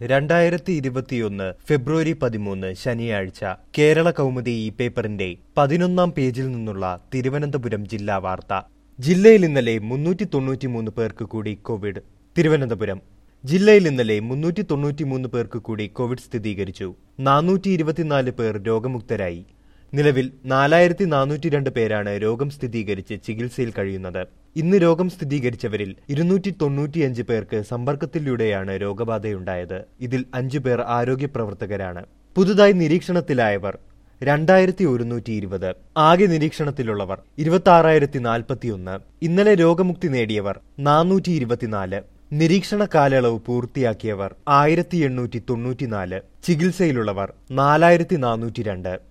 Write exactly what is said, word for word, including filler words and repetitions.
രണ്ടായിരത്തി ഇരുപത്തിയൊന്ന് ഫെബ്രുവരി പതിമൂന്ന് ശനിയാഴ്ച കേരള കൗമുദി ഈ പേപ്പറിന്റെ പതിനൊന്നാം പേജിൽ നിന്നുള്ള തിരുവനന്തപുരം ജില്ലാ വാർത്ത. ജില്ലയിൽ ഇന്നലെ മുന്നൂറ്റി തൊണ്ണൂറ്റിമൂന്ന് പേർക്ക് കൂടി കോവിഡ്. തിരുവനന്തപുരം ജില്ലയിൽ ഇന്നലെ മുന്നൂറ്റി തൊണ്ണൂറ്റിമൂന്ന് പേർക്ക് കൂടി കോവിഡ് സ്ഥിരീകരിച്ചു. നാനൂറ്റി ഇരുപത്തിനാല് പേർ രോഗമുക്തരായി. നിലവിൽ നാലായിരത്തി നാനൂറ്റി രണ്ട് പേരാണ് രോഗം സ്ഥിരീകരിച്ച് ചികിത്സയിൽ കഴിയുന്നത്. ഇന്ന് രോഗം സ്ഥിരീകരിച്ചവരിൽ ഇരുന്നൂറ്റി തൊണ്ണൂറ്റിയഞ്ച് പേർക്ക് സമ്പർക്കത്തിലൂടെയാണ് രോഗബാധയുണ്ടായത്. ഇതിൽ അഞ്ചു പേർ ആരോഗ്യ പ്രവർത്തകരാണ്. പുതുതായി നിരീക്ഷണത്തിലായവർ രണ്ടായിരത്തി ഒരുന്നൂറ്റി ഇരുപത്. ആകെ നിരീക്ഷണത്തിലുള്ളവർ ഇരുപത്തി ആറായിരത്തി നാൽപ്പത്തിയൊന്ന്. ഇന്നലെ രോഗമുക്തി നേടിയവർ നാനൂറ്റി ഇരുപത്തിനാല്. നിരീക്ഷണ കാലയളവ് പൂർത്തിയാക്കിയവർ ആയിരത്തി എണ്ണൂറ്റി തൊണ്ണൂറ്റിനാല്. ചികിത്സയിലുള്ളവർ നാലായിരത്തി നാനൂറ്റി രണ്ട്.